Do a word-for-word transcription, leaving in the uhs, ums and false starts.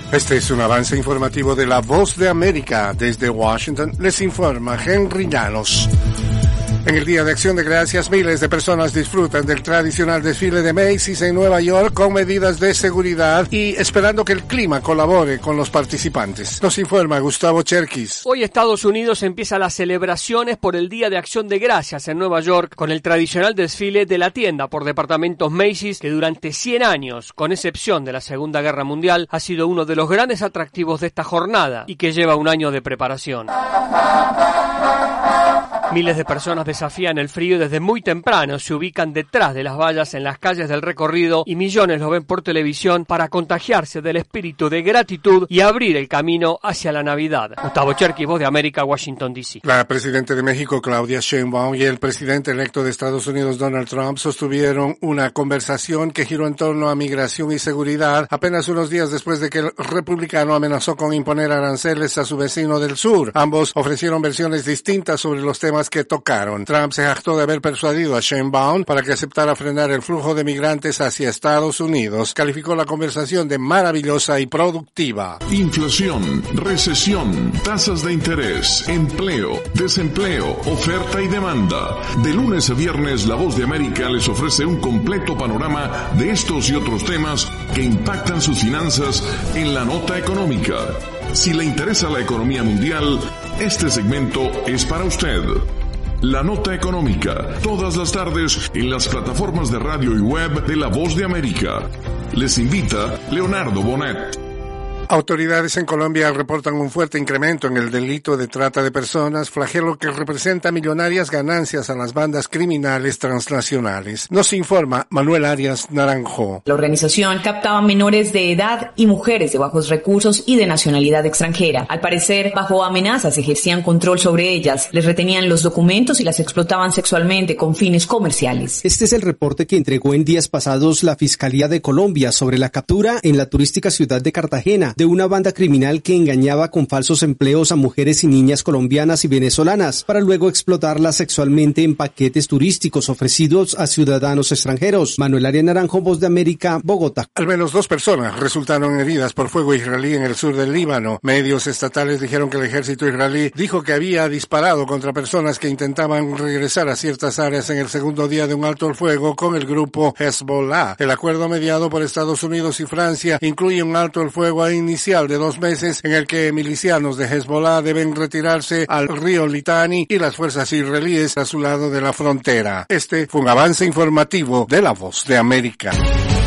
Este es un avance informativo de La Voz de América. Desde Washington les informa Henry Llanos. En el Día de Acción de Gracias, miles de personas disfrutan del tradicional desfile de Macy's en Nueva York con medidas de seguridad y esperando que el clima colabore con los participantes. Nos informa Gustavo Cherkis. Hoy Estados Unidos empieza las celebraciones por el Día de Acción de Gracias en Nueva York con el tradicional desfile de la tienda por departamentos Macy's, que durante cien años, con excepción de la Segunda Guerra Mundial, ha sido uno de los grandes atractivos de esta jornada y que lleva un año de preparación. Miles de personas desafían el frío y desde muy temprano se ubican detrás de las vallas en las calles del recorrido y millones lo ven por televisión para contagiarse del espíritu de gratitud y abrir el camino hacia la Navidad. Gustavo Cherkis, Voz de América, Washington, D C. La presidenta de México, Claudia Sheinbaum, y el presidente electo de Estados Unidos, Donald Trump, sostuvieron una conversación que giró en torno a migración y seguridad apenas unos días después de que el republicano amenazó con imponer aranceles a su vecino del sur. Ambos ofrecieron versiones distintas sobre los temas que tocaron. Trump se jactó de haber persuadido a Sheinbaum para que aceptara frenar el flujo de migrantes hacia Estados Unidos. Calificó la conversación de maravillosa y productiva. Inflación, recesión, tasas de interés, empleo, desempleo, oferta y demanda. De lunes a viernes, La Voz de América les ofrece un completo panorama de estos y otros temas que impactan sus finanzas en la nota económica. Si le interesa la economía mundial, este segmento es para usted. La Nota Económica, todas las tardes en las plataformas de radio y web de La Voz de América. Les invita Leonardo Bonet. Autoridades en Colombia reportan un fuerte incremento en el delito de trata de personas, flagelo que representa millonarias ganancias a las bandas criminales transnacionales. Nos informa Manuel Arias Naranjo. La organización captaba menores de edad y mujeres de bajos recursos y de nacionalidad extranjera. Al parecer, bajo amenazas ejercían control sobre ellas, les retenían los documentos y las explotaban sexualmente con fines comerciales. Este es el reporte que entregó en días pasados la Fiscalía de Colombia sobre la captura en la turística ciudad de Cartagena de una banda criminal que engañaba con falsos empleos a mujeres y niñas colombianas y venezolanas para luego explotarlas sexualmente en paquetes turísticos ofrecidos a ciudadanos extranjeros. Manuel Arias Naranjo, Voz de América, Bogotá. Al menos dos personas resultaron heridas por fuego israelí en el sur del Líbano. Medios estatales dijeron que el ejército israelí dijo que había disparado contra personas que intentaban regresar a ciertas áreas en el segundo día de un alto el fuego con el grupo Hezbollah. El acuerdo mediado por Estados Unidos y Francia incluye un alto el fuego a inicial de dos meses en el que milicianos de Hezbollah deben retirarse al río Litani y las fuerzas israelíes a su lado de la frontera. Este fue un avance informativo de La Voz de América.